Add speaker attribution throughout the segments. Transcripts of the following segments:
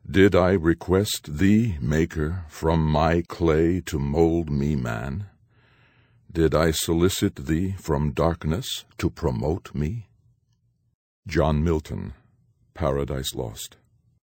Speaker 1: Did I request thee, Maker, from my clay to mold me man? Did I solicit thee from darkness to promote me? John Milton, Paradise Lost.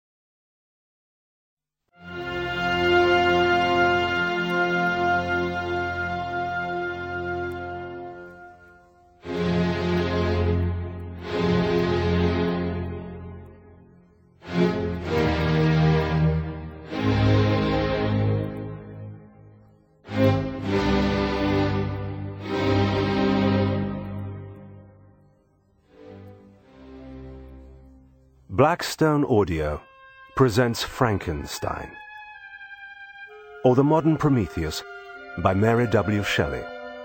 Speaker 2: Blackstone Audio presents Frankenstein, or The Modern Prometheus, by Mary W. Shelley.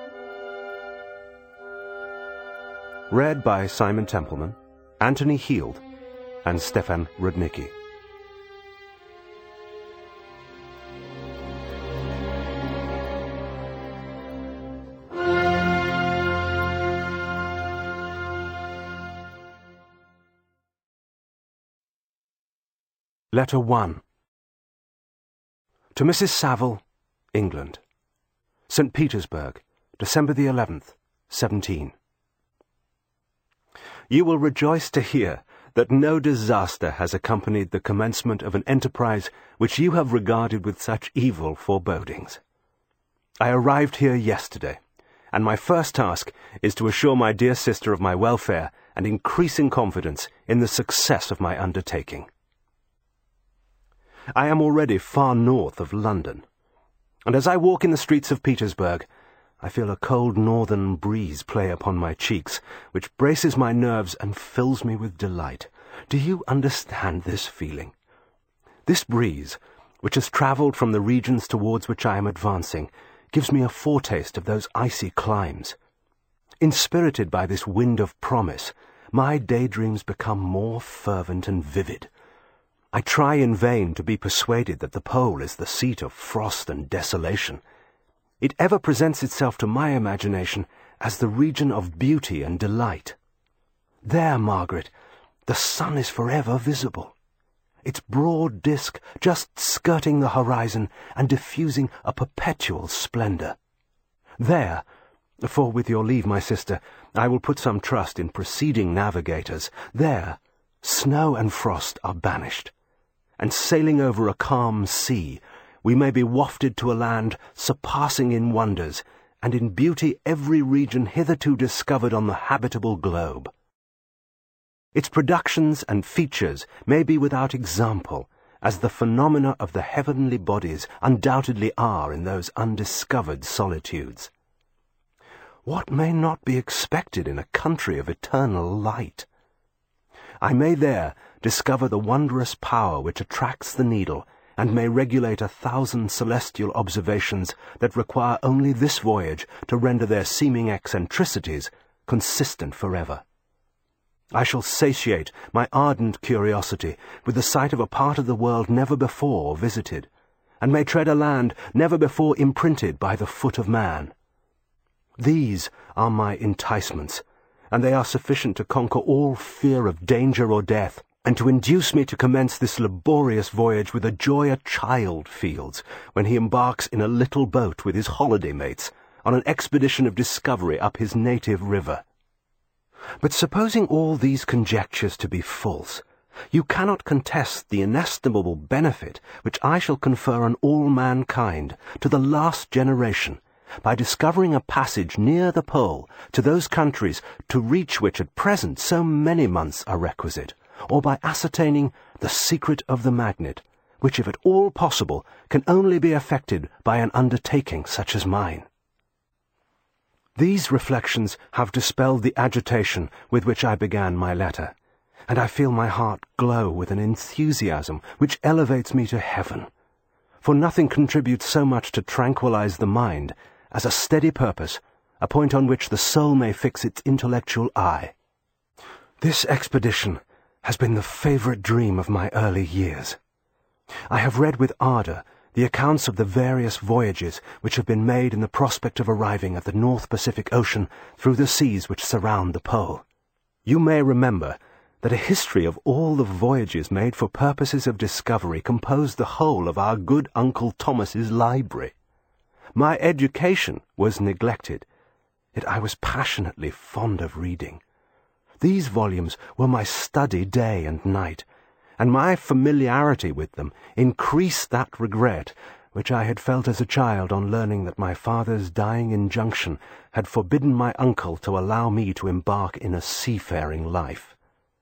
Speaker 2: Read by Simon Templeman, Anthony Heald, and Stefan Rudnicki. Letter 1. To Mrs. Saville, England. St. Petersburg, December the 11th, 17. You will rejoice to hear that no disaster has accompanied the commencement of an enterprise which you have regarded with such evil forebodings. I arrived here yesterday, and my first task is to assure my dear sister of my welfare and increasing confidence in the success of my undertaking. I am already far north of London, and as I walk in the streets of Petersburg, I feel a cold northern breeze play upon my cheeks, which braces my nerves and fills me with delight. Do you understand this feeling? This breeze, which has travelled from the regions towards which I am advancing, gives me a foretaste of those icy climes. Inspirited by this wind of promise, my daydreams become more fervent and vivid. I try in vain to be persuaded that the pole is the seat of frost and desolation. It ever presents itself to my imagination as the region of beauty and delight. There, Margaret, the sun is forever visible, its broad disk just skirting the horizon and diffusing a perpetual splendour. There, for with your leave, my sister, I will put some trust in preceding navigators, there, snow and frost are banished, and sailing over a calm sea, we may be wafted to a land surpassing in wonders, and in beauty every region hitherto discovered on the habitable globe. Its productions and features may be without example, as the phenomena of the heavenly bodies undoubtedly are in those undiscovered solitudes. What may not be expected in a country of eternal light? I may there discover the wondrous power which attracts the needle, and may regulate 1,000 celestial observations that require only this voyage to render their seeming eccentricities consistent forever. I shall satiate my ardent curiosity with the sight of a part of the world never before visited, and may tread a land never before imprinted by the foot of man. These are my enticements, and they are sufficient to conquer all fear of danger or death, and to induce me to commence this laborious voyage with the joy a child feels when he embarks in a little boat with his holiday mates on an expedition of discovery up his native river. But supposing all these conjectures to be false, you cannot contest the inestimable benefit which I shall confer on all mankind to the last generation, by discovering a passage near the pole to those countries to reach which at present so many months are requisite, or by ascertaining the secret of the magnet, which, if at all possible, can only be effected by an undertaking such as mine. These reflections have dispelled the agitation with which I began my letter, and I feel my heart glow with an enthusiasm which elevates me to heaven, for nothing contributes so much to tranquilize the mind as a steady purpose, a point on which the soul may fix its intellectual eye. This expedition has been the favourite dream of my early years. I have read with ardour the accounts of the various voyages which have been made in the prospect of arriving at the North Pacific Ocean through the seas which surround the pole. You may remember that a history of all the voyages made for purposes of discovery composed the whole of our good Uncle Thomas's library. My education was neglected, yet I was passionately fond of reading. These volumes were my study day and night, and my familiarity with them increased that regret which I had felt as a child on learning that my father's dying injunction had forbidden my uncle to allow me to embark in a seafaring life.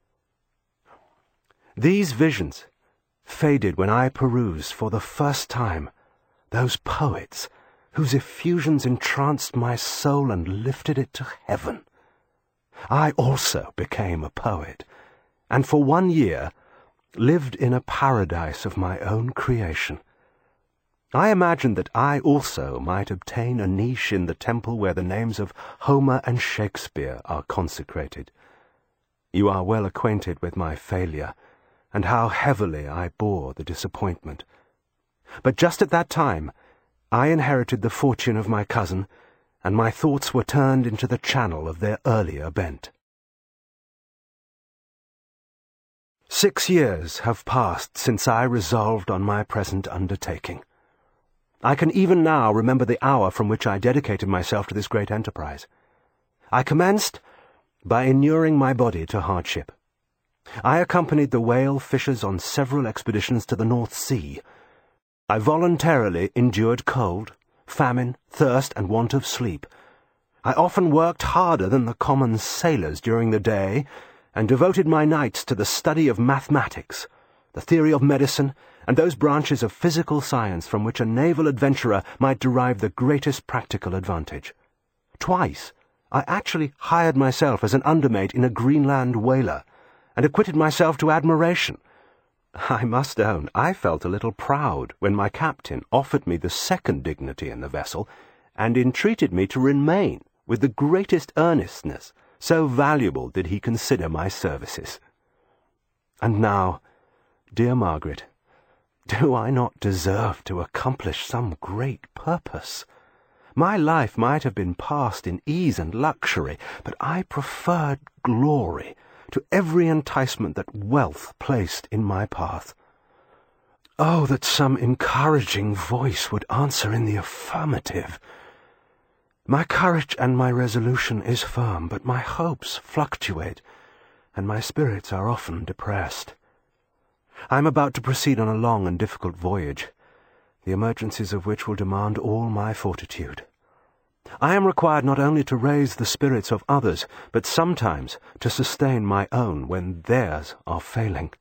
Speaker 2: These visions faded when I perused for the first time those poets whose effusions entranced my soul and lifted it to heaven. I also became a poet, and for 1 year lived in a paradise of my own creation. I imagined that I also might obtain a niche in the temple where the names of Homer and Shakespeare are consecrated. You are well acquainted with my failure, and how heavily I bore the disappointment. But just at that time I inherited the fortune of my cousin, and my thoughts were turned into the channel of their earlier bent. 6 years have passed since I resolved on my present undertaking. I can even now remember the hour from which I dedicated myself to this great enterprise. I commenced by inuring my body to hardship. I accompanied the whale fishers on several expeditions to the North Sea. I voluntarily endured cold, famine, thirst, and want of sleep. I often worked harder than the common sailors during the day, and devoted my nights to the study of mathematics, the theory of medicine, and those branches of physical science from which a naval adventurer might derive the greatest practical advantage. Twice I actually hired myself as an undermate in a Greenland whaler, and acquitted myself to admiration. I must own, I felt a little proud when my captain offered me the second dignity in the vessel, and entreated me to remain with the greatest earnestness, so valuable did he consider my services. And now, dear Margaret, do I not deserve to accomplish some great purpose? My life might have been passed in ease and luxury, but I preferred glory to every enticement that wealth placed in my path. Oh, that some encouraging voice would answer in the affirmative! My courage and my resolution is firm, but my hopes fluctuate, and my spirits are often depressed. I am about to proceed on a long and difficult voyage, the emergencies of which will demand all my fortitude. I am required not only to raise the spirits of others, but sometimes to sustain my own when theirs are failing.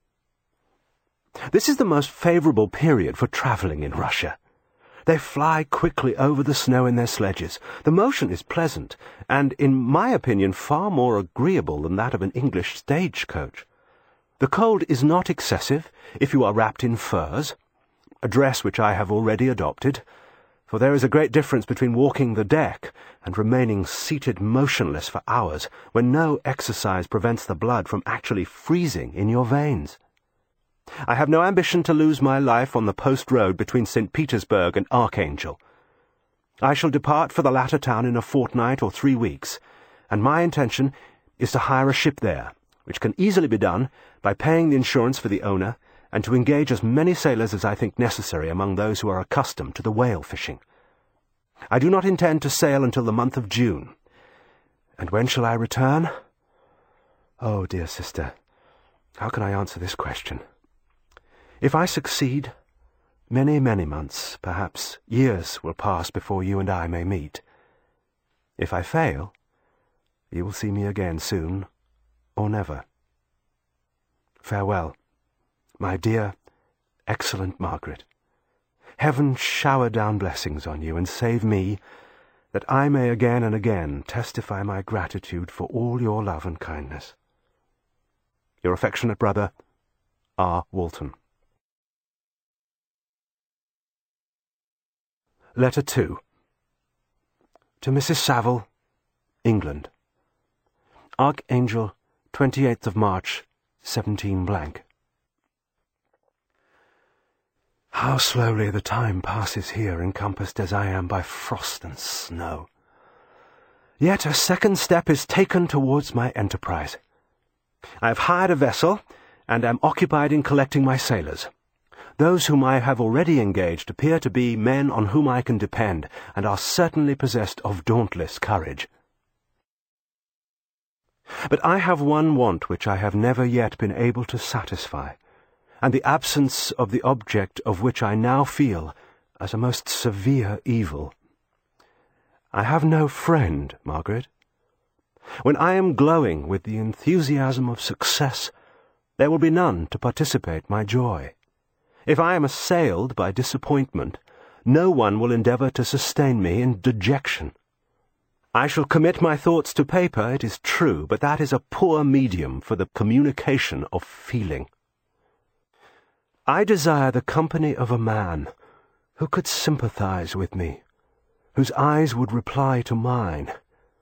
Speaker 2: This is the most favourable period for travelling in Russia. They fly quickly over the snow in their sledges. The motion is pleasant, and, in my opinion, far more agreeable than that of an English stagecoach. The cold is not excessive if you are wrapped in furs, a dress which I have already adopted, for there is a great difference between walking the deck and remaining seated motionless for hours when no exercise prevents the blood from actually freezing in your veins. I have no ambition to lose my life on the post road between St. Petersburg and Archangel. I shall depart for the latter town in a fortnight or 3 weeks, and my intention is to hire a ship there, which can easily be done by paying the insurance for the owner, and to engage as many sailors as I think necessary among those who are accustomed to the whale fishing. I do not intend to sail until the month of June. And when shall I return? Oh, dear sister, how can I answer this question? If I succeed, many, many months, perhaps years, will pass before you and I may meet. If I fail, you will see me again soon, or never. Farewell, my dear, excellent Margaret. Heaven shower down blessings on you, and save me, that I may again and again testify my gratitude for all your love and kindness. Your affectionate brother, R. Walton. Letter 2. To Mrs. Saville, England. Archangel, 28th of March, 17 blank. How slowly the time passes here, encompassed as I am by frost and snow. Yet a second step is taken towards my enterprise. I have hired a vessel, and am occupied in collecting my sailors. Those whom I have already engaged appear to be men on whom I can depend, and are certainly possessed of dauntless courage. But I have one want which I have never yet been able to satisfy, and the absence of the object of which I now feel as a most severe evil. I have no friend, Margaret. When I am glowing with the enthusiasm of success, there will be none to participate my joy. If I am assailed by disappointment, no one will endeavour to sustain me in dejection. I shall commit my thoughts to paper, it is true, but that is a poor medium for the communication of feeling. I desire the company of a man who could sympathize with me, whose eyes would reply to mine.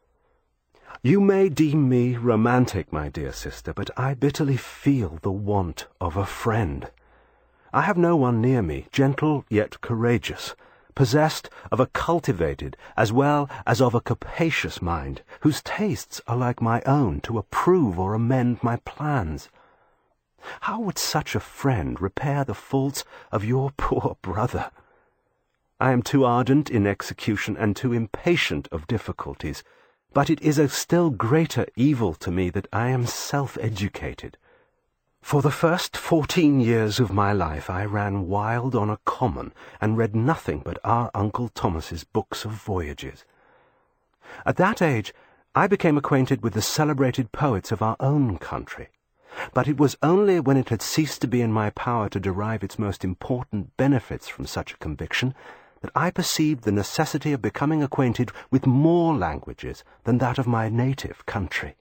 Speaker 2: You may deem me romantic, my dear sister, but I bitterly feel the want of a friend. I have no one near me, gentle yet courageous, possessed of a cultivated as well as of a capacious mind, whose tastes are like my own to approve or amend my plans. How would such a friend repair the faults of your poor brother? I am too ardent in execution and too impatient of difficulties, but it is a still greater evil to me that I am self-educated. For the first 14 years of my life I ran wild on a common, and read nothing but our Uncle Thomas's books of voyages. At that age I became acquainted with the celebrated poets of our own country, but it was only when it had ceased to be in my power to derive its most important benefits from such a conviction that I perceived the necessity of becoming acquainted with more languages than that of my native country.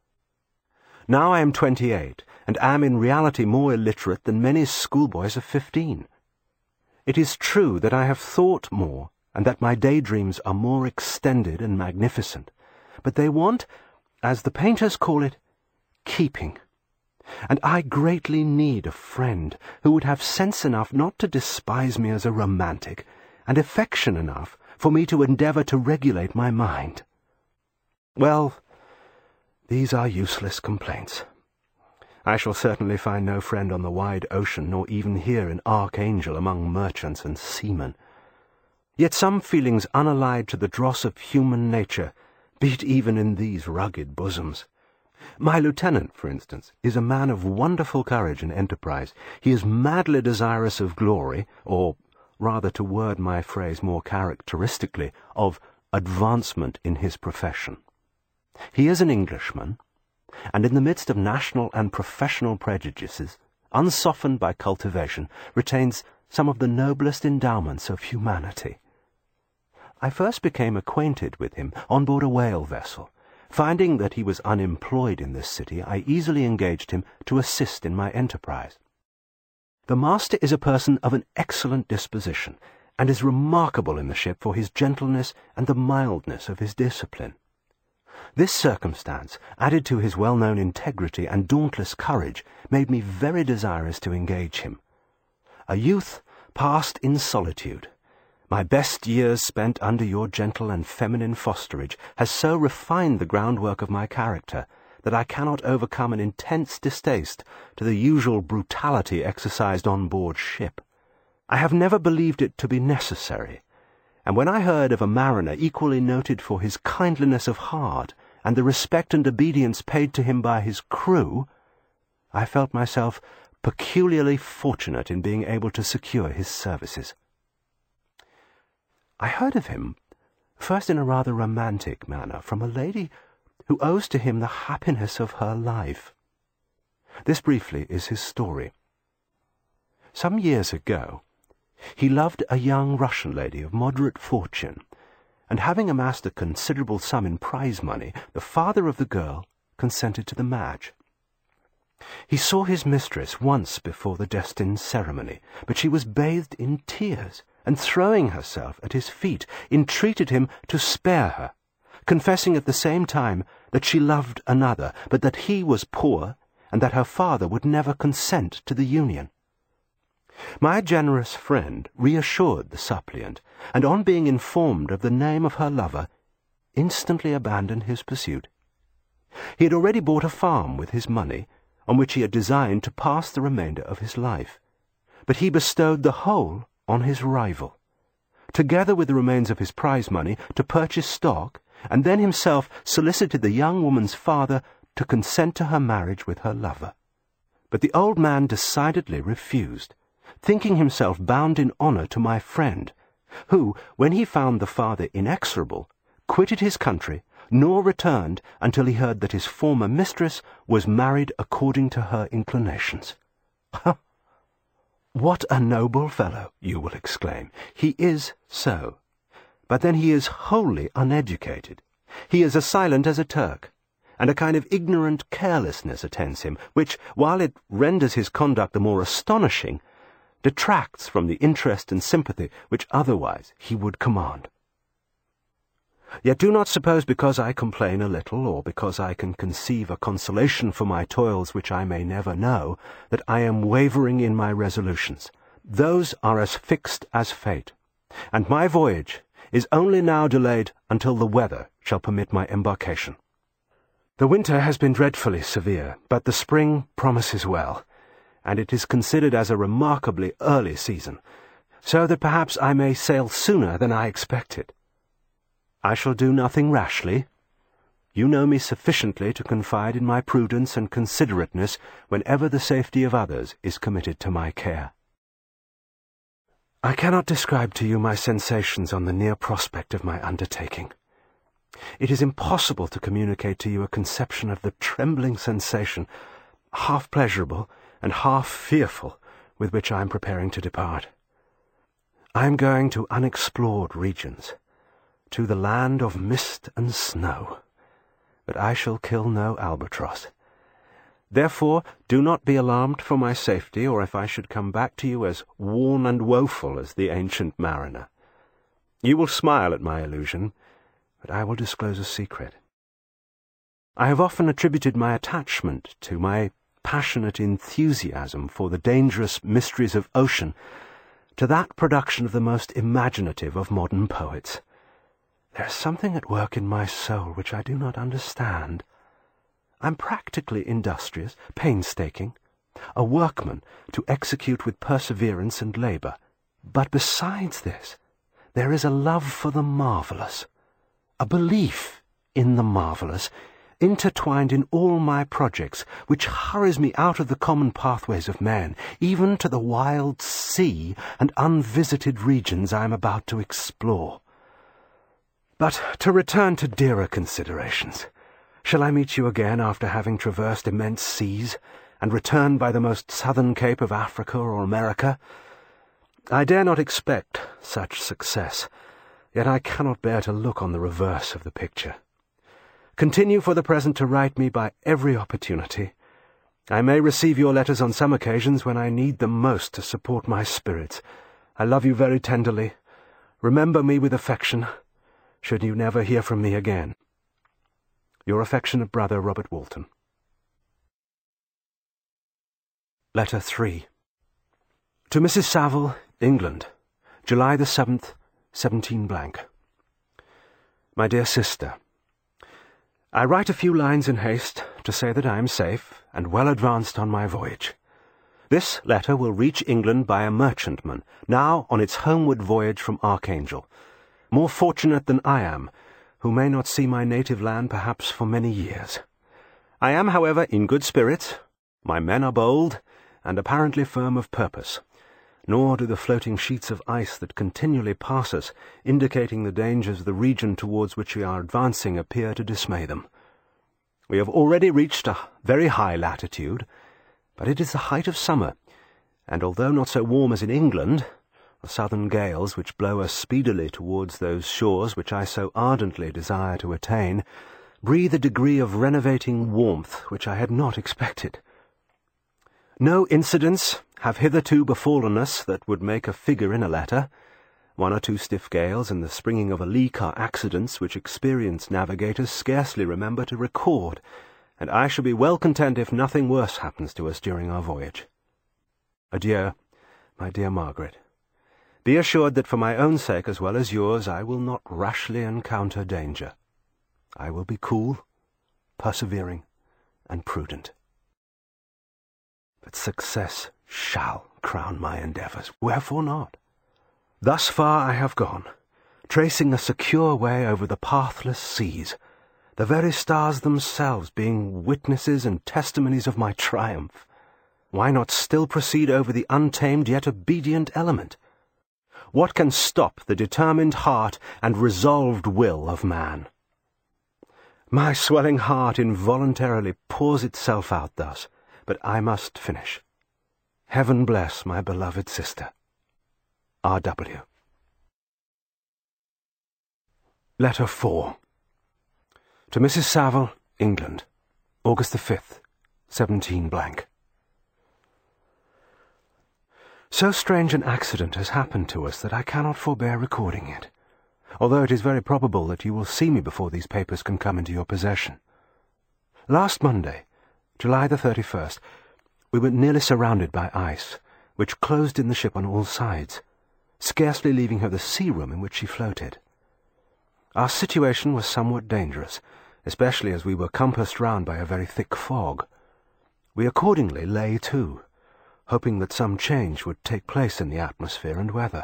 Speaker 2: Now I am 28, and am in reality more illiterate than many schoolboys of 15. It is true that I have thought more, and that my daydreams are more extended and magnificent, but they want, as the painters call it, keeping. And I greatly need a friend who would have sense enough not to despise me as a romantic, and affection enough for me to endeavour to regulate my mind. Well, these are useless complaints. I shall certainly find no friend on the wide ocean, nor even here in Archangel among merchants and seamen. Yet some feelings unallied to the dross of human nature beat even in these rugged bosoms. My lieutenant, for instance, is a man of wonderful courage and enterprise. He is madly desirous of glory, or, rather to word my phrase more characteristically, of advancement in his profession. He is an Englishman, and in the midst of national and professional prejudices, unsoftened by cultivation, retains some of the noblest endowments of humanity. I first became acquainted with him on board a whale vessel. Finding that he was unemployed in this city, I easily engaged him to assist in my enterprise. The master is a person of an excellent disposition, and is remarkable in the ship for his gentleness and the mildness of his discipline. This circumstance, added to his well-known integrity and dauntless courage, made me very desirous to engage him. A youth passed in solitude, my best years spent under your gentle and feminine fosterage, has so refined the groundwork of my character that I cannot overcome an intense distaste to the usual brutality exercised on board ship. I have never believed it to be necessary, and when I heard of a mariner equally noted for his kindliness of heart and the respect and obedience paid to him by his crew, I felt myself peculiarly fortunate in being able to secure his services. I heard of him, first in a rather romantic manner, from a lady who owes to him the happiness of her life. This briefly is his story. Some years ago, he loved a young Russian lady of moderate fortune, and having amassed a considerable sum in prize money, the father of the girl consented to the match. He saw his mistress once before the destined ceremony, but she was bathed in tears, and throwing herself at his feet, entreated him to spare her, confessing at the same time that she loved another, but that he was poor, and that her father would never consent to the union. My generous friend reassured the suppliant, and on being informed of the name of her lover, instantly abandoned his pursuit. He had already bought a farm with his money, on which he had designed to pass the remainder of his life. But he bestowed the whole on his rival, together with the remains of his prize money, to purchase stock, and then himself solicited the young woman's father to consent to her marriage with her lover. But the old man decidedly refused, thinking himself bound in honour to my friend, who, when he found the father inexorable, quitted his country, nor returned until he heard that his former mistress was married according to her inclinations. What a noble fellow, you will exclaim. He is so. But then he is wholly uneducated. He is as silent as a Turk, and a kind of ignorant carelessness attends him, which, while it renders his conduct the more astonishing, detracts from the interest and sympathy which otherwise he would command. Yet do not suppose, because I complain a little, or because I can conceive a consolation for my toils which I may never know, that I am wavering in my resolutions. Those are as fixed as fate, and my voyage is only now delayed until the weather shall permit my embarkation. The winter has been dreadfully severe, but the spring promises well, and it is considered as a remarkably early season, so that perhaps I may sail sooner than I expected. I shall do nothing rashly. You know me sufficiently to confide in my prudence and considerateness whenever the safety of others is committed to my care. I cannot describe to you my sensations on the near prospect of my undertaking. It is impossible to communicate to you a conception of the trembling sensation, half pleasurable and half fearful, with which I am preparing to depart. I am going to unexplored regions, to the land of mist and snow, but I shall kill no albatross. Therefore do not be alarmed for my safety, or if I should come back to you as worn and woeful as the ancient mariner. You will smile at my illusion, but I will disclose a secret. I have often attributed my attachment to my passionate enthusiasm for the dangerous mysteries of ocean to that production of the most imaginative of modern poets. There is something at work in my soul which I do not understand. I am practically industrious, painstaking, a workman to execute with perseverance and labour. But besides this, there is a love for the marvellous, a belief in the marvellous, intertwined in all my projects, which hurries me out of the common pathways of men, even to the wild sea and unvisited regions I am about to explore. But to return to dearer considerations, shall I meet you again after having traversed immense seas, and return by the most southern cape of Africa or America? I dare not expect such success, yet I cannot bear to look on the reverse of the picture. Continue for the present to write me by every opportunity. I may receive your letters on some occasions when I need them most to support my spirits. I love you very tenderly. Remember me with affection, should you never hear from me again. Your affectionate brother, Robert Walton. Letter 3. To Mrs. Saville, England, July the 7th, 17 blank. My dear sister, I write a few lines in haste to say that I am safe and well advanced on my voyage. This letter will reach England by a merchantman, now on its homeward voyage from Archangel, more fortunate than I am, who may not see my native land perhaps for many years. I am, however, in good spirits. My men are bold, and apparently firm of purpose, nor do the floating sheets of ice that continually pass us, indicating the dangers of the region towards which we are advancing, appear to dismay them. We have already reached a very high latitude, but it is the height of summer, and although not so warm as in England, the southern gales which blow us speedily towards those shores which I so ardently desire to attain breathe a degree of renovating warmth which I had not expected. No incidents have hitherto befallen us that would make a figure in a letter. 1 or 2 stiff gales and the springing of a leak are accidents which experienced navigators scarcely remember to record, and I shall be well content if nothing worse happens to us during our voyage. Adieu, my dear Margaret. Be assured that for my own sake as well as yours I will not rashly encounter danger. I will be cool, persevering and prudent. But success shall crown my endeavours. Wherefore not? Thus far I have gone, tracing a secure way over the pathless seas, the very stars themselves being witnesses and testimonies of my triumph. Why not still proceed over the untamed yet obedient element? What can stop the determined heart and resolved will of man? My swelling heart involuntarily pours itself out thus, but I must finish. Heaven bless my beloved sister. R.W. Letter 4. To Mrs. Saville, England, August the 5th, 17 . So strange an accident has happened to us that I cannot forbear recording it, although it is very probable that you will see me before these papers can come into your possession. Last Monday, July the 31st, we were nearly surrounded by ice, which closed in the ship on all sides, scarcely leaving her the sea-room in which she floated. Our situation was somewhat dangerous, especially as we were compassed round by a very thick fog. We accordingly lay to, hoping that some change would take place in the atmosphere and weather.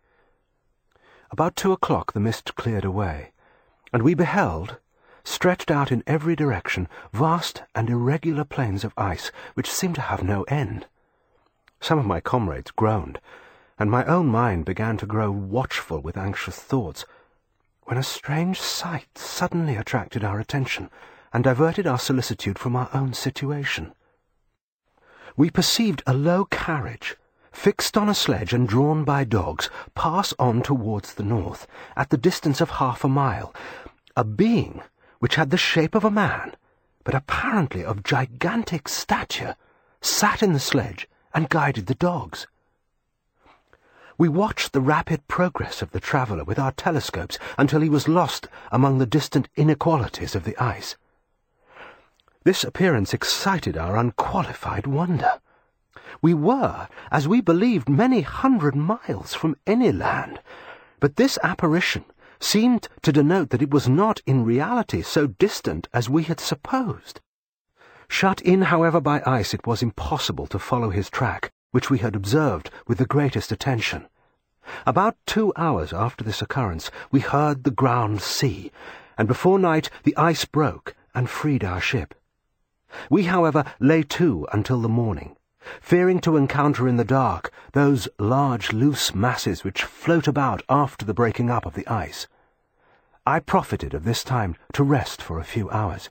Speaker 2: About 2 o'clock the mist cleared away, and we beheld, stretched out in every direction, vast and irregular plains of ice which seemed to have no end. Some of my comrades groaned, and my own mind began to grow watchful with anxious thoughts, when a strange sight suddenly attracted our attention and diverted our solicitude from our own situation. We perceived a low carriage, fixed on a sledge and drawn by dogs, pass on towards the north, at the distance of 1/2 mile. A being which had the shape of a man, but apparently of gigantic stature, sat in the sledge and guided the dogs. We watched the rapid progress of the traveller with our telescopes until he was lost among the distant inequalities of the ice. This appearance excited our unqualified wonder. We were, as we believed, many 100 miles from any land, but this apparition seemed to denote that it was not in reality so distant as we had supposed. Shut in, however, by ice, it was impossible to follow his track, which we had observed with the greatest attention. About 2 hours after this occurrence, we heard the ground sea, and before night the ice broke and freed our ship. We, however, lay to until the morning, fearing to encounter in the dark those large loose masses which float about after the breaking up of the ice. I profited of this time to rest for a few hours.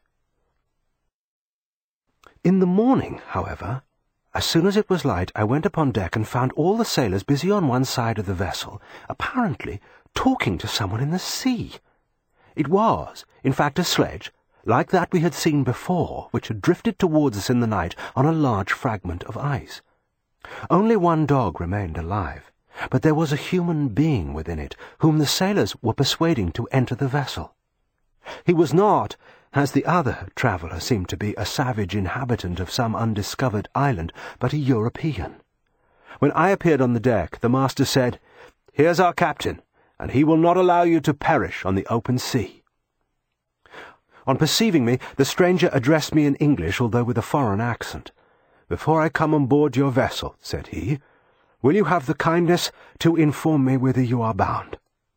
Speaker 2: In the morning, however, as soon as it was light, I went upon deck and found all the sailors busy on one side of the vessel, apparently talking to someone in the sea. It was, in fact, a sledge, like that we had seen before, which had drifted towards us in the night on a large fragment of ice. Only one dog remained alive, but there was a human being within it, whom the sailors were persuading to enter the vessel. He was not, as the other traveller seemed to be, a savage inhabitant of some undiscovered island, but a European. When I appeared on the deck, the master said, "Here's our captain, and he will not allow you to perish on the open sea." On perceiving me, the stranger addressed me in English, although with a foreign accent. "Before I come on board your vessel," said he, "will you have the kindness to inform me whither you are bound?"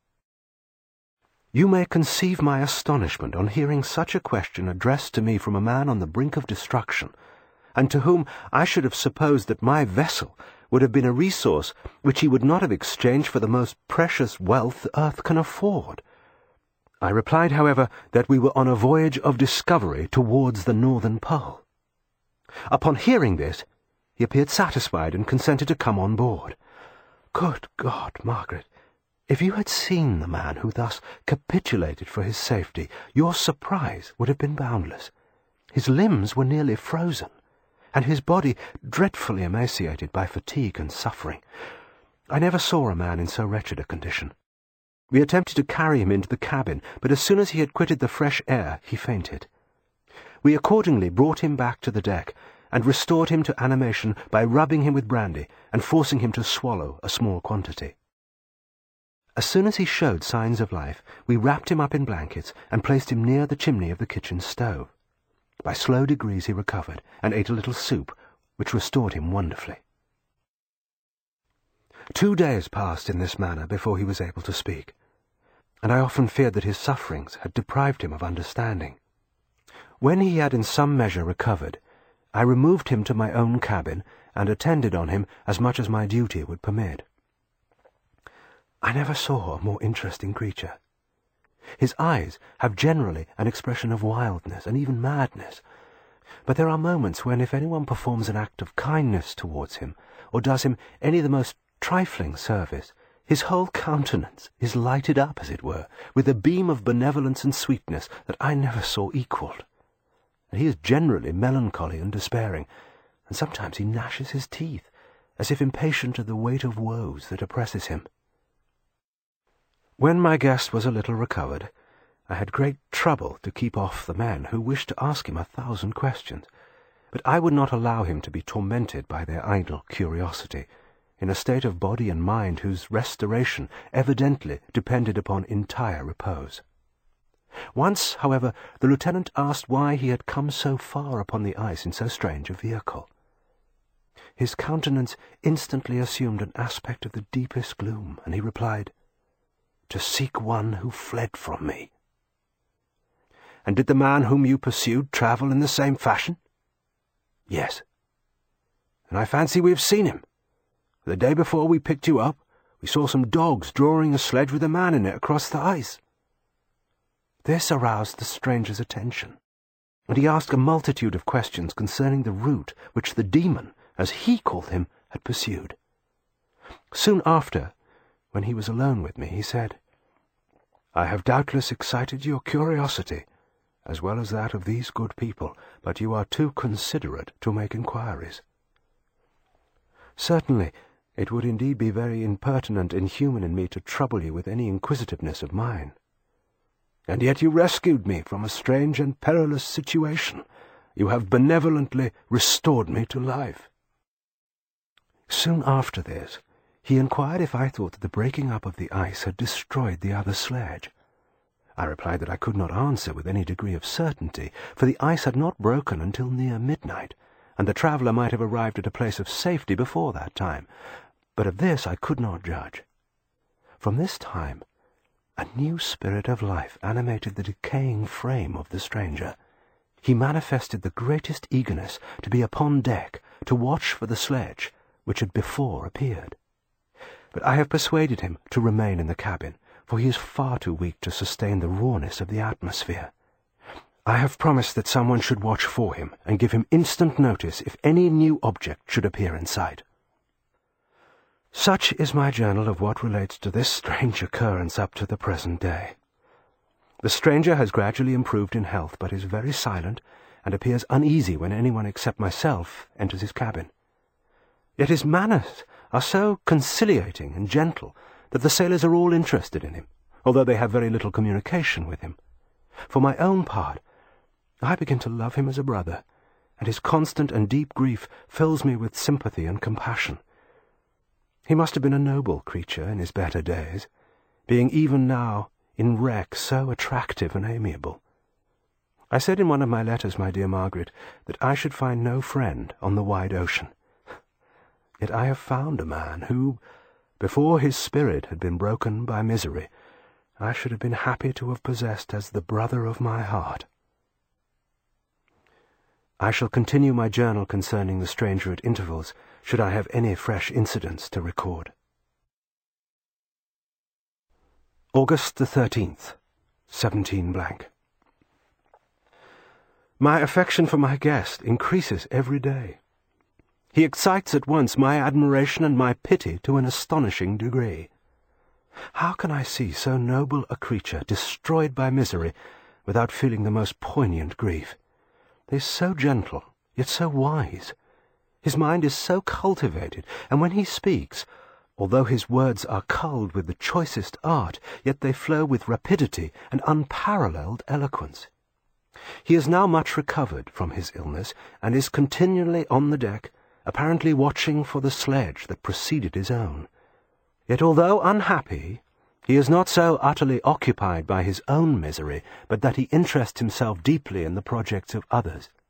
Speaker 2: You may conceive my astonishment on hearing such a question addressed to me from a man on the brink of destruction, and to whom I should have supposed that my vessel would have been a resource which he would not have exchanged for the most precious wealth earth can afford. I replied, however, that we were on a voyage of discovery towards the northern pole. Upon hearing this, he appeared satisfied and consented to come on board. Good God, Margaret! If you had seen the man who thus capitulated for his safety, your surprise would have been boundless. His limbs were nearly frozen, and his body dreadfully emaciated by fatigue and suffering. I never saw a man in so wretched a condition. We attempted to carry him into the cabin, but as soon as he had quitted the fresh air, he fainted. We accordingly brought him back to the deck, and restored him to animation by rubbing him with brandy and forcing him to swallow a small quantity. As soon as he showed signs of life, we wrapped him up in blankets and placed him near the chimney of the kitchen stove. By slow degrees he recovered, and ate a little soup, which restored him wonderfully. 2 days passed in this manner before he was able to speak, and I often feared that his sufferings had deprived him of understanding. When he had in some measure recovered, I removed him to my own cabin, and attended on him as much as my duty would permit. I never saw a more interesting creature. His eyes have generally an expression of wildness and even madness, but there are moments when if anyone performs an act of kindness towards him, or does him any of the most trifling service, his whole countenance is lighted up, as it were, with a beam of benevolence and sweetness that I never saw equalled. And he is generally melancholy and despairing, and sometimes he gnashes his teeth, as if impatient of the weight of woes that oppresses him. When my guest was a little recovered, I had great trouble to keep off the men who wished to ask him 1,000 questions, but I would not allow him to be tormented by their idle curiosity, in a state of body and mind whose restoration evidently depended upon entire repose. Once, however, the lieutenant asked why he had come so far upon the ice in so strange a vehicle. His countenance instantly assumed an aspect of the deepest gloom, and he replied, "To seek one who fled from me." "And did the man whom you pursued travel in the same fashion?" "Yes." "And I fancy we have seen him. The day before we picked you up, we saw some dogs drawing a sledge with a man in it across the ice." This aroused the stranger's attention, and he asked a multitude of questions concerning the route which the demon, as he called him, had pursued. Soon after, when he was alone with me, he said, "I have doubtless excited your curiosity, as well as that of these good people, but you are too considerate to make inquiries." "Certainly, it would indeed be very impertinent and inhuman in me to trouble you with any inquisitiveness of mine." "And yet you rescued me from a strange and perilous situation. You have benevolently restored me to life." Soon after this, he inquired if I thought that the breaking up of the ice had destroyed the other sledge. I replied that I could not answer with any degree of certainty, for the ice had not broken until near midnight, and the traveller might have arrived at a place of safety before that time, but of this I could not judge. From this time, a new spirit of life animated the decaying frame of the stranger. He manifested the greatest eagerness to be upon deck to watch for the sledge which had before appeared. But I have persuaded him to remain in the cabin, for he is far too weak to sustain the rawness of the atmosphere. I have promised that someone should watch for him and give him instant notice if any new object should appear in sight. Such is my journal of what relates to this strange occurrence up to the present day. The stranger has gradually improved in health, but is very silent, and appears uneasy when anyone except myself enters his cabin. Yet his manners are so conciliating and gentle that the sailors are all interested in him, although they have very little communication with him. For my own part, I begin to love him as a brother, and his constant and deep grief fills me with sympathy and compassion. He must have been a noble creature in his better days, being even now in wreck so attractive and amiable. I said in one of my letters, my dear Margaret, that I should find no friend on the wide ocean. Yet I have found a man who, before his spirit had been broken by misery, I should have been happy to have possessed as the brother of my heart. I shall continue my journal concerning the stranger at intervals, should I have any fresh incidents to record. August the 13th, 17 . My affection for my guest increases every day. He excites at once my admiration and my pity to an astonishing degree. How can I see so noble a creature destroyed by misery without feeling the most poignant grief? He is so gentle, yet so wise. His mind is so cultivated, and when he speaks, although his words are culled with the choicest art, yet they flow with rapidity and unparalleled eloquence. He is now much recovered from his illness, and is continually on the deck, apparently watching for the sledge that preceded his own. Yet although unhappy, he is not so utterly occupied by his own misery, but that he interests himself deeply in the projects of others.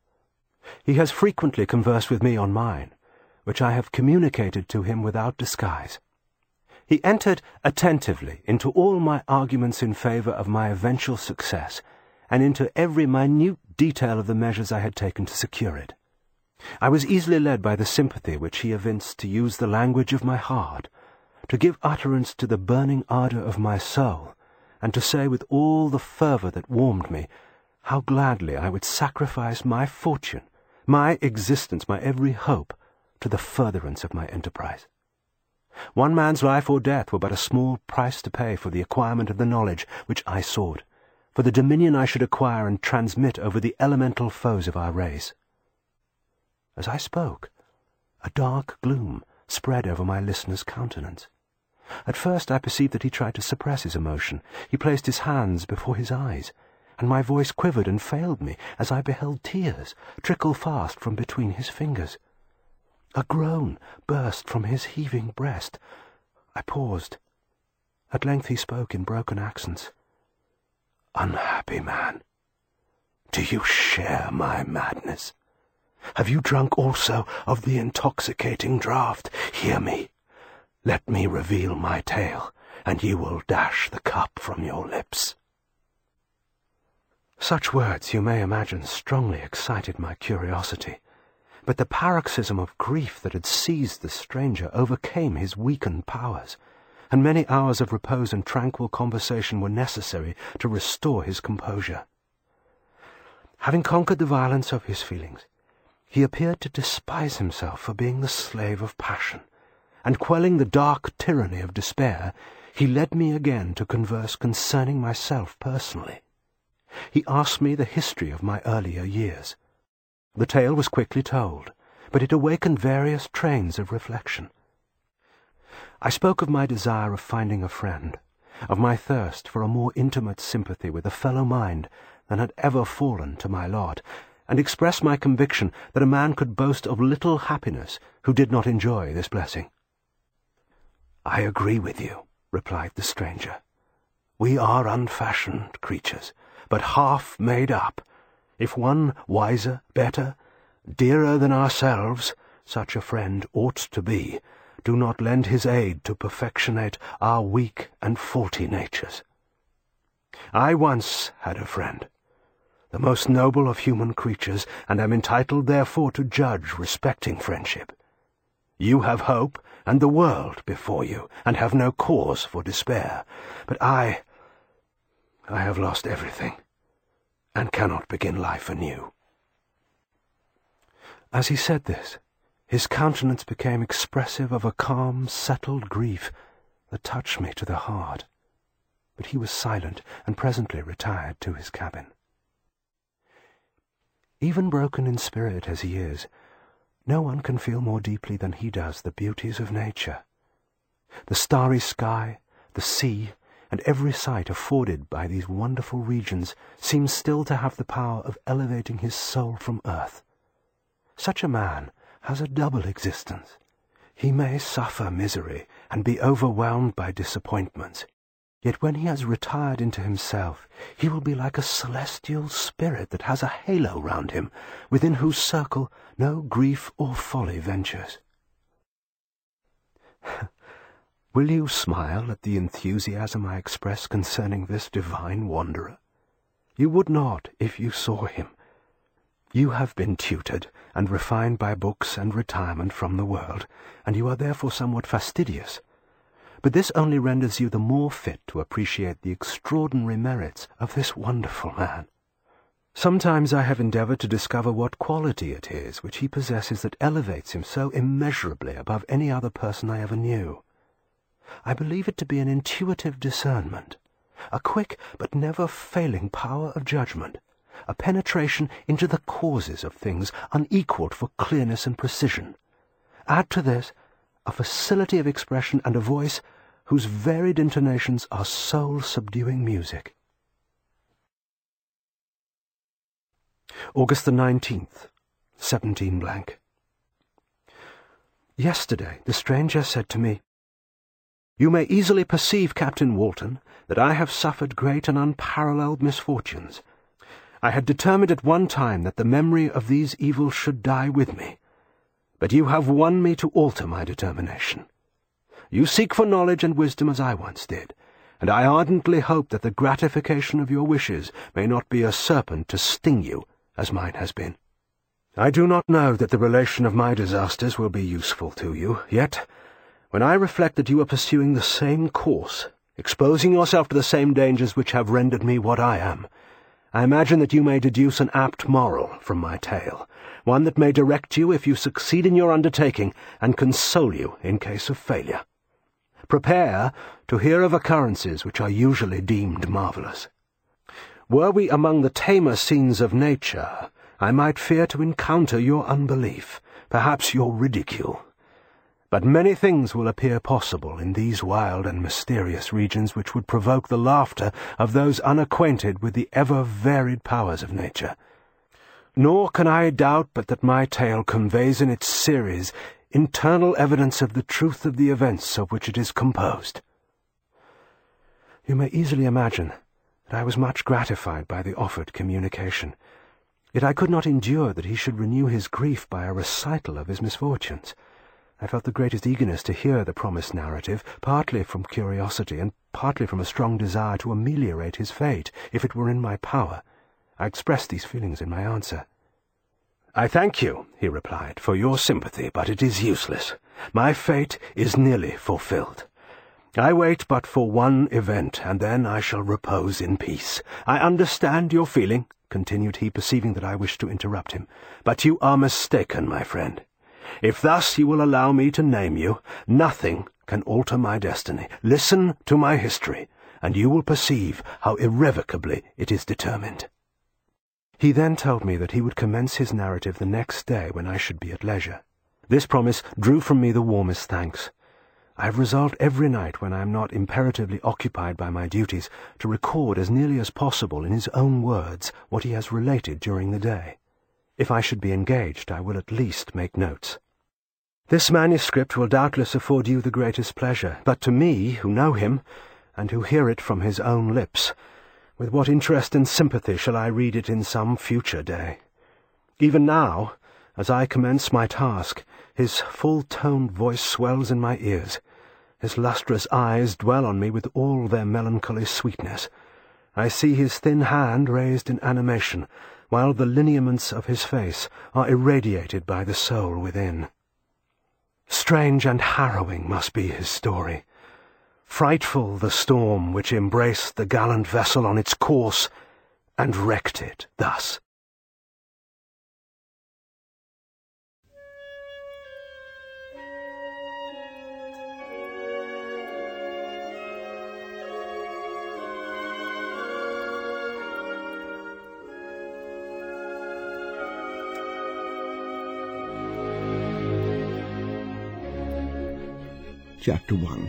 Speaker 2: He has frequently conversed with me on mine, which I have communicated to him without disguise. He entered attentively into all my arguments in favour of my eventual success, and into every minute detail of the measures I had taken to secure it. I was easily led by the sympathy which he evinced to use the language of my heart, to give utterance to the burning ardour of my soul, and to say with all the fervour that warmed me, how gladly I would sacrifice my fortune, my existence, my every hope, to the furtherance of my enterprise. One man's life or death were but a small price to pay for the acquirement of the knowledge which I sought, for the dominion I should acquire and transmit over the elemental foes of our race. As I spoke, a dark gloom spread over my listener's countenance. At first I perceived that he tried to suppress his emotion. He placed his hands before his eyes, and my voice quivered and failed me as I beheld tears trickle fast from between his fingers. A groan burst from his heaving breast. I paused. At length he spoke in broken accents. "Unhappy man, do you share my madness? Have you drunk also of the intoxicating draught? Hear me. Let me reveal my tale, and you will dash the cup from your lips." Such words, you may imagine, strongly excited my curiosity, but the paroxysm of grief that had seized the stranger overcame his weakened powers, and many hours of repose and tranquil conversation were necessary to restore his composure. Having conquered the violence of his feelings, he appeared to despise himself for being the slave of passion, and quelling the dark tyranny of despair, he led me again to converse concerning myself personally. He asked me the history of my earlier years. The tale was quickly told, but it awakened various trains of reflection. I spoke of my desire of finding a friend, of my thirst for a more intimate sympathy with a fellow mind than had ever fallen to my lot, and expressed my conviction that a man could boast of little happiness who did not enjoy this blessing. "I agree with you," replied the stranger. "We are unfashioned creatures, but half made up. If one wiser, better, dearer than ourselves, such a friend ought to be, do not lend his aid to perfectionate our weak and faulty natures. I once had a friend, the most noble of human creatures, and am entitled therefore to judge respecting friendship. You have hope and the world before you, and have no cause for despair. But I have lost everything, and cannot begin life anew." As he said this, his countenance became expressive of a calm, settled grief that touched me to the heart. But he was silent, and presently retired to his cabin. Even broken in spirit as he is, no one can feel more deeply than he does the beauties of nature. The starry sky, the sea, and every sight afforded by these wonderful regions seems still to have the power of elevating his soul from earth. Such a man has a double existence. He may suffer misery and be overwhelmed by disappointments, yet when he has retired into himself, he will be like a celestial spirit that has a halo round him, within whose circle no grief or folly ventures. Will you smile at the enthusiasm I express concerning this divine wanderer? You would not if you saw him. You have been tutored and refined by books and retirement from the world, and you are therefore somewhat fastidious. But this only renders you the more fit to appreciate the extraordinary merits of this wonderful man. Sometimes I have endeavoured to discover what quality it is which he possesses that elevates him so immeasurably above any other person I ever knew. I believe it to be an intuitive discernment, a quick but never failing power of judgment, a penetration into the causes of things unequalled for clearness and precision. Add to this a facility of expression and a voice whose varied intonations are soul-subduing music. August the 19th, 17 Yesterday the stranger said to me, "You may easily perceive, Captain Walton, that I have suffered great and unparalleled misfortunes. I had determined at one time that the memory of these evils should die with me. But you have won me to alter my determination. You seek for knowledge and wisdom as I once did, and I ardently hope that the gratification of your wishes may not be a serpent to sting you, as mine has been. I do not know that the relation of my disasters will be useful to you, yet, when I reflect that you are pursuing the same course, exposing yourself to the same dangers which have rendered me what I am, I imagine that you may deduce an apt moral from my tale, one that may direct you if you succeed in your undertaking, and console you in case of failure. Prepare to hear of occurrences which are usually deemed marvellous. Were we among the tamer scenes of nature, I might fear to encounter your unbelief, perhaps your ridicule. But many things will appear possible in these wild and mysterious regions which would provoke the laughter of those unacquainted with the ever-varied powers of nature. Nor can I doubt but that my tale conveys in its series internal evidence of the truth of the events of which it is composed. You may easily imagine that I was much gratified by the offered communication, yet I could not endure that he should renew his grief by a recital of his misfortunes. I felt the greatest eagerness to hear the promised narrative, partly from curiosity and partly from a strong desire to ameliorate his fate, if it were in my power. I expressed these feelings in my answer. "I thank you," he replied, "for your sympathy, but it is useless. My fate is nearly fulfilled. I wait but for one event, and then I shall repose in peace. I understand your feeling," continued he, perceiving that I wished to interrupt him, "but you are mistaken, my friend. If thus you will allow me to name you, nothing can alter my destiny. Listen to my history, and you will perceive how irrevocably it is determined." He then told me that he would commence his narrative the next day when I should be at leisure. This promise drew from me the warmest thanks. I have resolved every night, when I am not imperatively occupied by my duties, to record as nearly as possible in his own words what he has related during the day. If I should be engaged, I will at least make notes. This manuscript will doubtless afford you the greatest pleasure, but to me, who know him, and who hear it from his own lips, with what interest and sympathy shall I read it in some future day? Even now, as I commence my task, his full-toned voice swells in my ears. His lustrous eyes dwell on me with all their melancholy sweetness. I see his thin hand raised in animation, while the lineaments of his face are irradiated by the soul within. Strange and harrowing must be his story. Frightful the storm which embraced the gallant vessel on its course, and wrecked it thus.
Speaker 3: Chapter 1.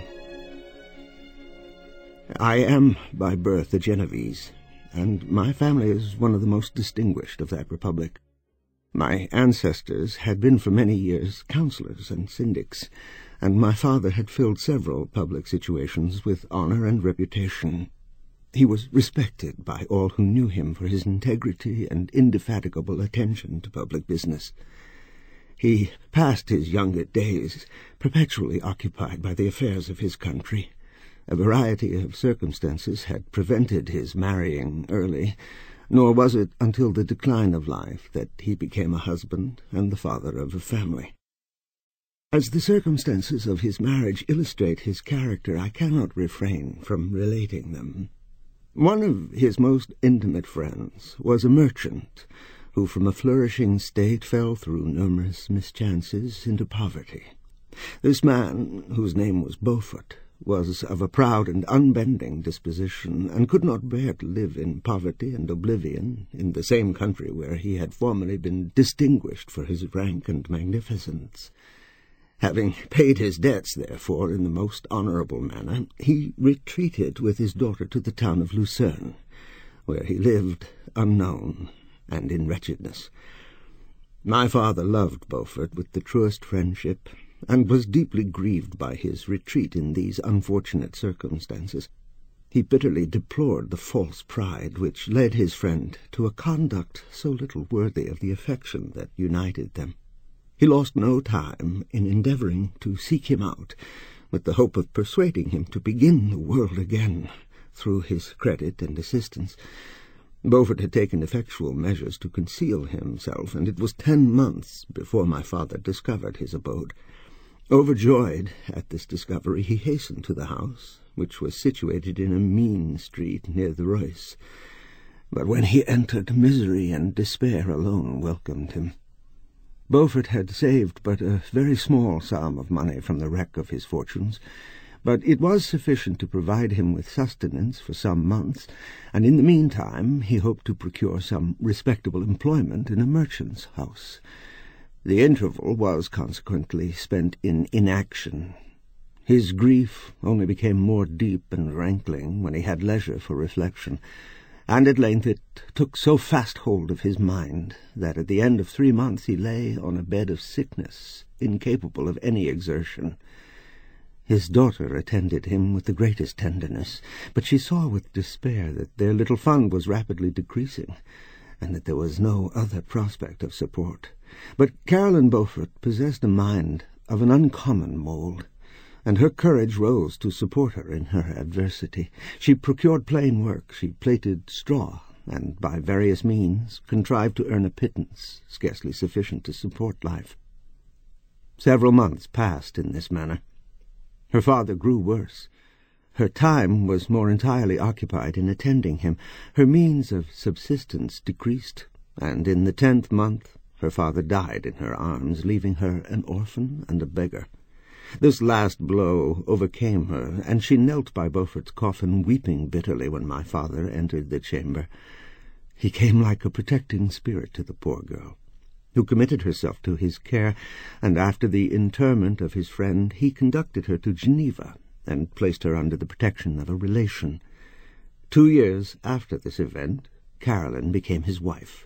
Speaker 3: I am by birth a Genovese, and my family is one of the most distinguished of that republic. My ancestors had been for many years councillors and syndics, and my father had filled several public situations with honour and reputation. He was respected by all who knew him for his integrity and indefatigable attention to public business. He passed his younger days perpetually occupied by the affairs of his country. A variety of circumstances had prevented his marrying early, nor was it until the decline of life that he became a husband and the father of a family. As the circumstances of his marriage illustrate his character, I cannot refrain from relating them. One of his most intimate friends was a merchant, who from a flourishing state fell through numerous mischances into poverty. This man, whose name was Beaufort, was of a proud and unbending disposition, and could not bear to live in poverty and oblivion in the same country where he had formerly been distinguished for his rank and magnificence. Having paid his debts, therefore, in the most honourable manner, he retreated with his daughter to the town of Lucerne, where he lived unknown and in wretchedness. My father loved Beaufort with the truest friendship, and was deeply grieved by his retreat in these unfortunate circumstances. He bitterly deplored the false pride which led his friend to a conduct so little worthy of the affection that united them. He lost no time in endeavouring to seek him out, with the hope of persuading him to begin the world again through his credit and assistance. Beaufort had taken effectual measures to conceal himself, and it was 10 months before my father discovered his abode. Overjoyed at this discovery, he hastened to the house, which was situated in a mean street near the Reuss. But when he entered, misery and despair alone welcomed him. Beaufort had saved but a very small sum of money from the wreck of his fortunes, but it was sufficient to provide him with sustenance for some months, and in the meantime he hoped to procure some respectable employment in a merchant's house. The interval was consequently spent in inaction. His grief only became more deep and rankling when he had leisure for reflection, and at length it took so fast hold of his mind that at the end of 3 months he lay on a bed of sickness, incapable of any exertion. His daughter attended him with the greatest tenderness, but she saw with despair that their little fund was rapidly decreasing, and that there was no other prospect of support. But Caroline Beaufort possessed a mind of an uncommon mould, and her courage rose to support her in her adversity. She procured plain work, she plaited straw, and by various means contrived to earn a pittance scarcely sufficient to support life. Several months passed in this manner. Her father grew worse. Her time was more entirely occupied in attending him. Her means of subsistence decreased, and in the 10th month her father died in her arms, leaving her an orphan and a beggar. This last blow overcame her, and she knelt by Beaufort's coffin, weeping bitterly when my father entered the chamber. He came like a protecting spirit to the poor girl, who committed herself to his care, and after the interment of his friend he conducted her to Geneva and placed her under the protection of a relation. 2 years after this event, Caroline became his wife.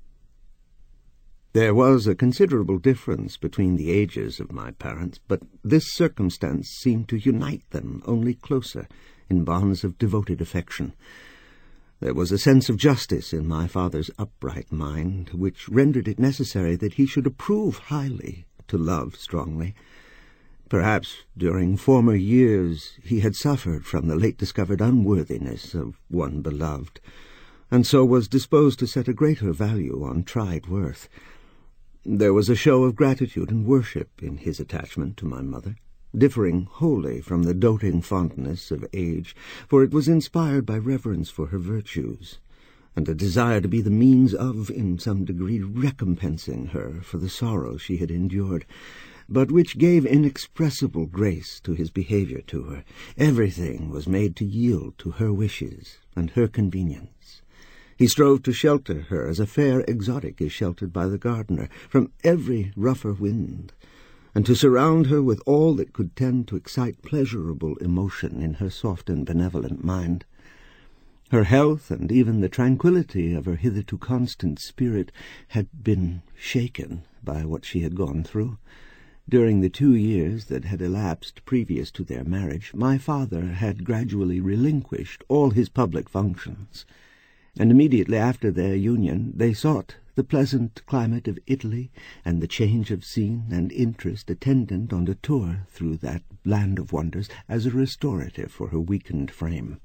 Speaker 3: There was a considerable difference between the ages of my parents, but this circumstance seemed to unite them only closer in bonds of devoted affection. There was a sense of justice in my father's upright mind, which rendered it necessary that he should approve highly to love strongly. Perhaps during former years he had suffered from the late-discovered unworthiness of one beloved, and so was disposed to set a greater value on tried worth. There was a show of gratitude and worship in his attachment to my mother, differing wholly from the doting fondness of age, for it was inspired by reverence for her virtues, and a desire to be the means of, in some degree, recompensing her for the sorrow she had endured, but which gave inexpressible grace to his behaviour to her. Everything was made to yield to her wishes and her convenience. He strove to shelter her as a fair exotic is sheltered by the gardener from every rougher wind, and to surround her with all that could tend to excite pleasurable emotion in her soft and benevolent mind. Her health, and even the tranquillity of her hitherto constant spirit, had been shaken by what she had gone through. During the 2 years that had elapsed previous to their marriage, my father had gradually relinquished all his public functions, and immediately after their union they sought the pleasant climate of Italy and the change of scene and interest attendant on a tour through that land of wonders as a restorative for her weakened frame.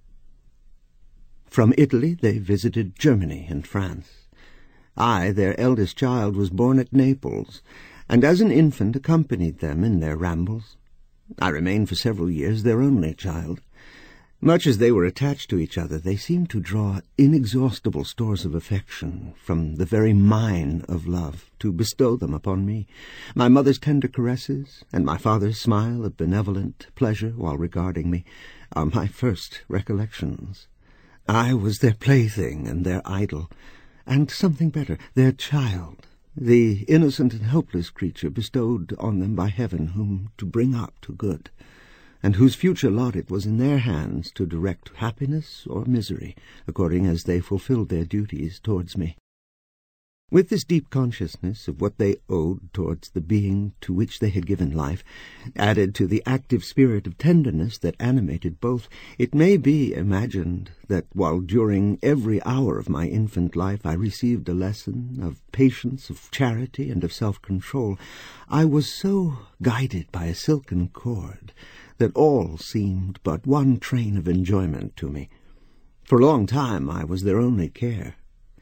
Speaker 3: From Italy they visited Germany and France. I, their eldest child, was born at Naples, and as an infant accompanied them in their rambles. I remained for several years their only child. Much as they were attached to each other, they seemed to draw inexhaustible stores of affection from the very mine of love to bestow them upon me. My mother's tender caresses and my father's smile of benevolent pleasure while regarding me are my first recollections. I was their plaything and their idol, and something better, their child, the innocent and helpless creature bestowed on them by heaven, whom to bring up to good, and whose future lot it was in their hands to direct happiness or misery, according as they fulfilled their duties towards me. With this deep consciousness of what they owed towards the being to which they had given life, added to the active spirit of tenderness that animated both, it may be imagined that while during every hour of my infant life I received a lesson of patience, of charity, and of self-control, I was so guided by a silken cord that all seemed but one train of enjoyment to me. For a long time I was their only care.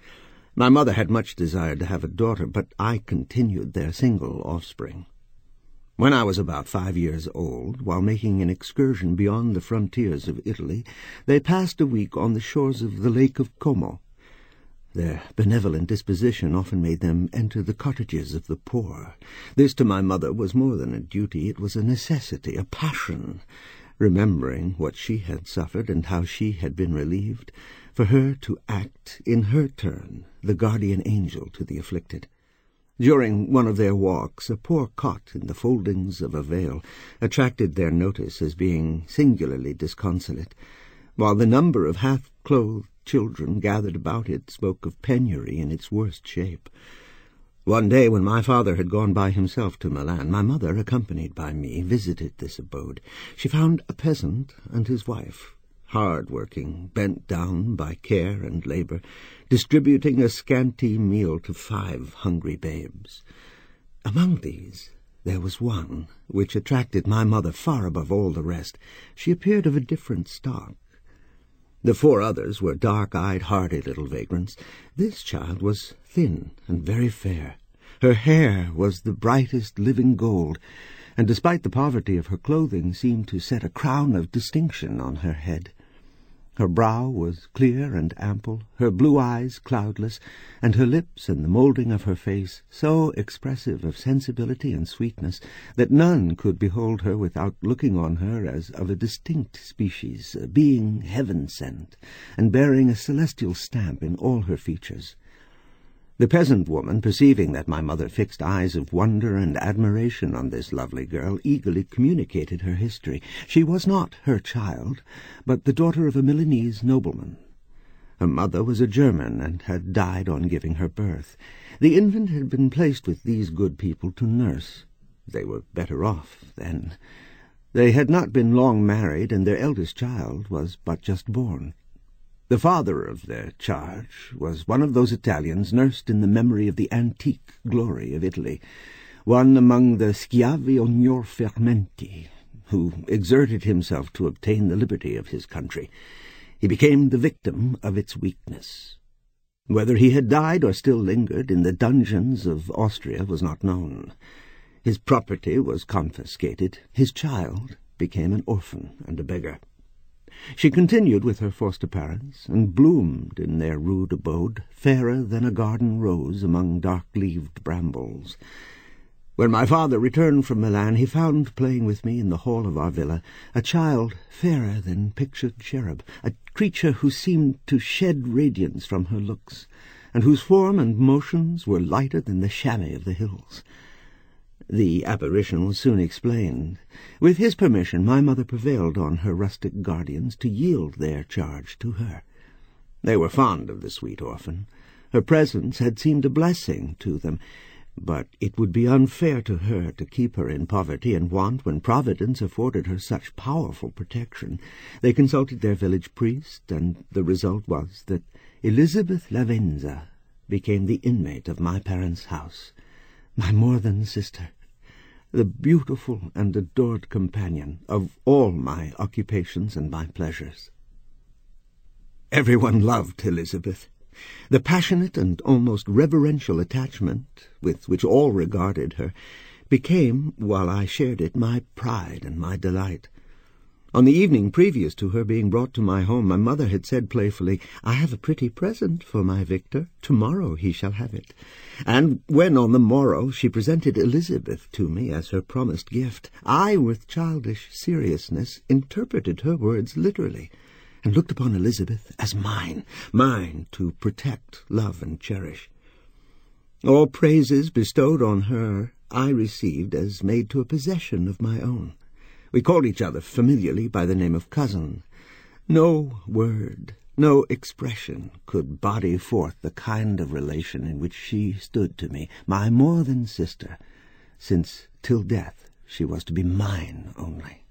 Speaker 3: My mother had much desired to have a daughter, but I continued their single offspring. When I was about 5 years old, while making an excursion beyond the frontiers of Italy, they passed a week on the shores of the Lake of Como. Their benevolent disposition often made them enter the cottages of the poor. This to my mother was more than a duty, it was a necessity, a passion. Remembering what she had suffered and how she had been relieved, for her to act, in her turn, the guardian angel to the afflicted. During one of their walks, a poor cot in the foldings of a veil attracted their notice as being singularly disconsolate, while the number of half-clothed children gathered about it spoke of penury in its worst shape. One day, when my father had gone by himself to Milan, my mother, accompanied by me, visited this abode. She found a peasant and his wife, hard-working, bent down by care and labor, distributing a scanty meal to 5 hungry babes. Among these there was one which attracted my mother far above all the rest. She appeared of a different stock. The 4 others were dark-eyed, hardy little vagrants. This child was thin and very fair. Her hair was the brightest living gold, and despite the poverty of her clothing seemed to set a crown of distinction on her head. Her brow was clear and ample, her blue eyes cloudless, and her lips and the moulding of her face so expressive of sensibility and sweetness that none could behold her without looking on her as of a distinct species, a being heaven-sent, and bearing a celestial stamp in all her features. The peasant woman, perceiving that my mother fixed eyes of wonder and admiration on this lovely girl, eagerly communicated her history. She was not her child, but the daughter of a Milanese nobleman. Her mother was a German and had died on giving her birth. The infant had been placed with these good people to nurse. They were better off then. They had not been long married, and their eldest child was but just born. The father of their charge was one of those Italians nursed in the memory of the antique glory of Italy, one among the schiavi ognor fermenti, who exerted himself to obtain the liberty of his country. He became the victim of its weakness. Whether he had died or still lingered in the dungeons of Austria was not known. His property was confiscated. His child became an orphan and a beggar. She continued with her foster parents, and bloomed in their rude abode, fairer than a garden rose among dark-leaved brambles. When my father returned from Milan, he found playing with me in the hall of our villa a child fairer than pictured cherub, a creature who seemed to shed radiance from her looks, and whose form and motions were lighter than the chamois of the hills. The apparition was soon explained. With his permission, my mother prevailed on her rustic guardians to yield their charge to her. They were fond of the sweet orphan. Her presence had seemed a blessing to them, but it would be unfair to her to keep her in poverty and want when Providence afforded her such powerful protection. They consulted their village priest, and the result was that Elizabeth Lavenza became the inmate of my parents' house, my more than sister, the beautiful and adored companion of all my occupations and my pleasures. Everyone loved Elizabeth. The passionate and almost reverential attachment with which all regarded her became, while I shared it, my pride and my delight. On the evening previous to her being brought to my home, my mother had said playfully, "I have a pretty present for my Victor. Tomorrow he shall have it." And when on the morrow she presented Elizabeth to me as her promised gift, I, with childish seriousness, interpreted her words literally, and looked upon Elizabeth as mine to protect, love, and cherish. All praises bestowed on her I received as made to a possession of my own. We called each other familiarly by the name of cousin. No word, No expression could body forth the kind of relation in which she stood to me, my more than sister, since till death she was to be mine only.